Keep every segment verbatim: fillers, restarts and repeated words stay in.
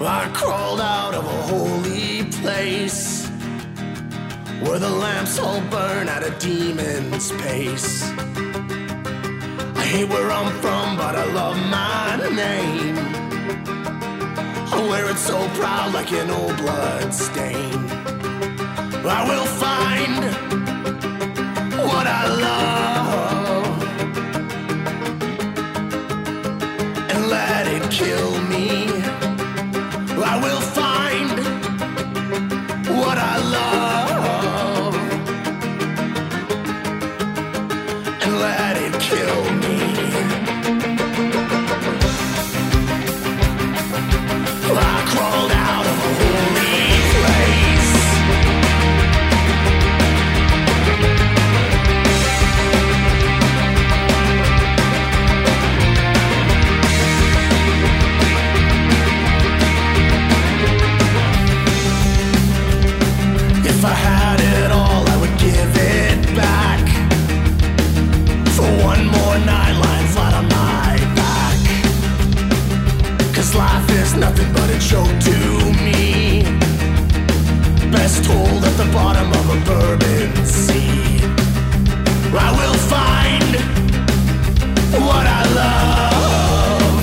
I crawled out of a holy place where the lamps all burn at a demon's pace. I hate where I'm from, but I love my name. I wear it so proud like an old blood stain. I will find what I love and let it kill me. I will find what I love and let it kill me. I crawled out of a holy place. If I had it all, I would give it back for one more nine lines flat on my back. Cause life is nothing but a joke to me, best told at the bottom of a bourbon sea. I will find what I love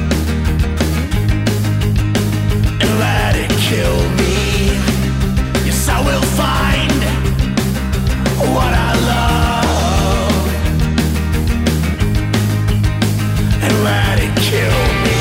and let it kill me. Yes, I will find what I love and let it kill me.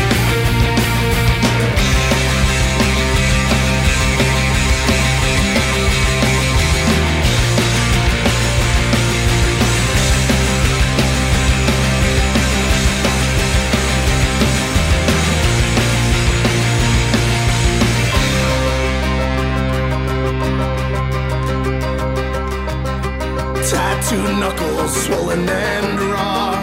Tattooed knuckles, swollen and raw,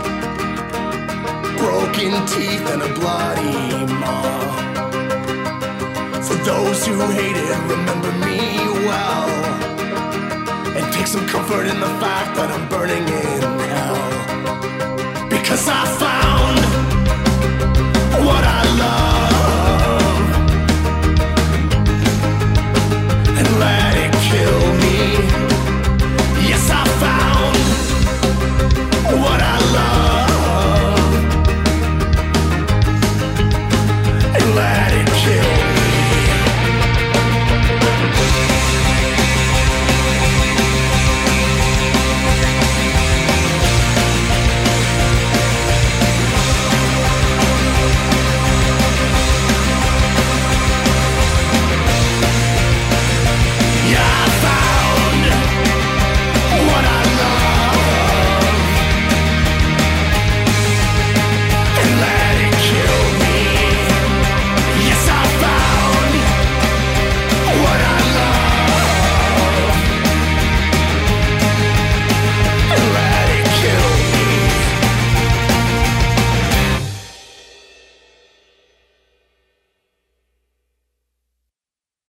broken teeth and a bloody maw. For those who hated, remember me well, and take some comfort in the fact that I'm burning in hell. Because I